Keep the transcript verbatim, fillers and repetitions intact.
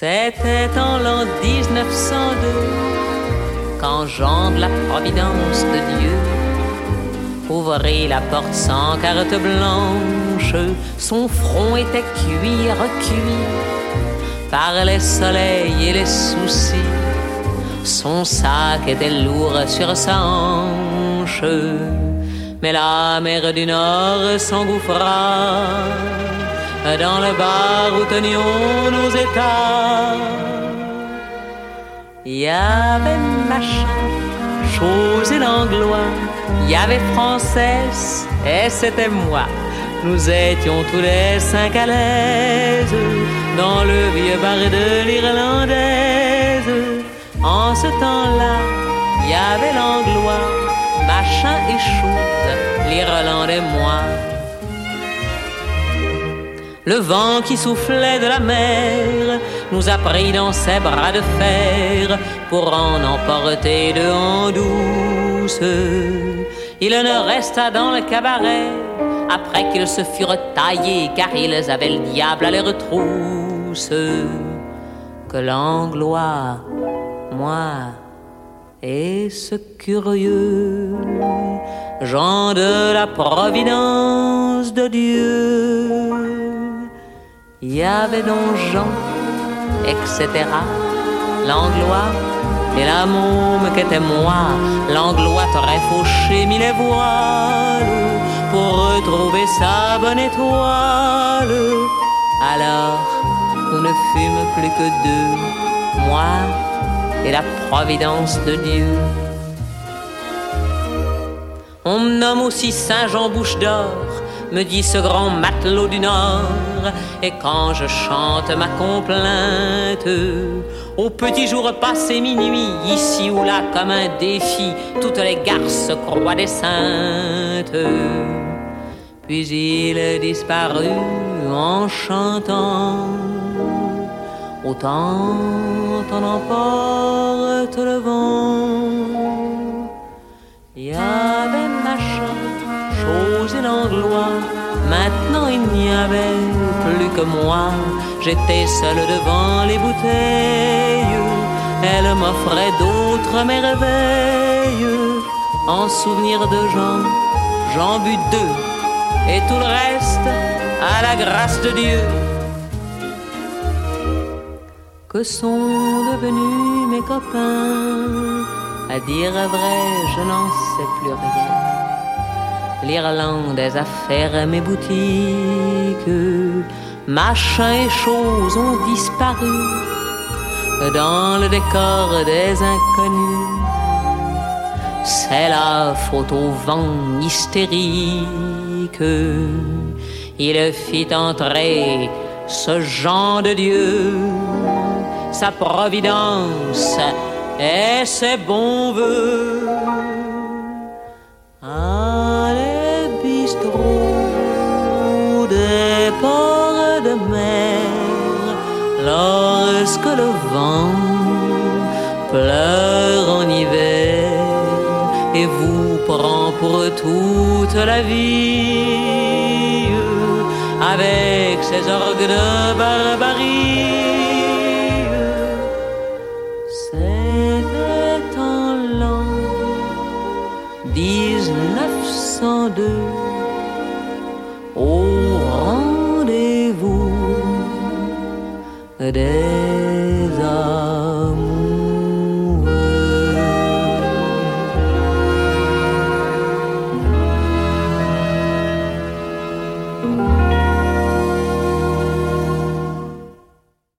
C'était en l'an dix-neuf cent deux, quand Jean de la Providence de Dieu ouvrit la porte sans carte blanche. Son front était cuit, recuit par les soleils et les soucis. Son sac était lourd sur sa hanche, mais la mer du Nord s'engouffra dans le bar où tenions nos états. Il y avait machin, chose et l'anglois, il y avait Française et c'était moi. Nous étions tous les cinq à l'aise dans le vieux bar de l'Irlandaise. En ce temps-là, il y avait l'anglois, machin et chose, l'Irlandais moi. Le vent qui soufflait de la mer nous a pris dans ses bras de fer pour en emporter deux en douce. Il ne resta dans le cabaret après qu'ils se furent taillés, car ils avaient le diable à les retrousses, que l'anglois, moi et ce curieux Jean de la Providence de Dieu. Il y avait donc Jean, et cetera, l'anglois et la môme qu'était moi. L'anglois t'aurait fauché mille voiles pour retrouver sa bonne étoile. Alors, nous ne fûmes plus que deux, moi et la Providence de Dieu. On me nomme aussi Saint-Jean Bouche d'Or, me dit ce grand matelot du Nord. Et quand je chante ma complainte, au petit jour passé minuit, ici ou là comme un défi, toutes les garces croient des saintes. Puis il disparut en chantant, autant t'en emporte le vent. Il y avait machin, chose et l'anglois, maintenant il n'y avait plus que moi. J'étais seul devant les bouteilles, elle m'offrait d'autres merveilles. En souvenir de Jean, j'en bus deux, et tout le reste à la grâce de Dieu. Que sont devenus mes copains? À dire vrai, je n'en sais plus rien. L'Irlandaise a fermé boutique, machin et choses ont disparu dans le décor des inconnus. C'est la faute au vent hystérique. Il fit entrer ce Jean de Dieu, sa providence et ses bons voeux. Ah, les bistrots des ports de mer, lorsque le vent pleure en hiver et vous prend pour toute la vie, avec ses orgues de barbarie. C'était en l'an dix-neuf cent deux, au rendez-vous des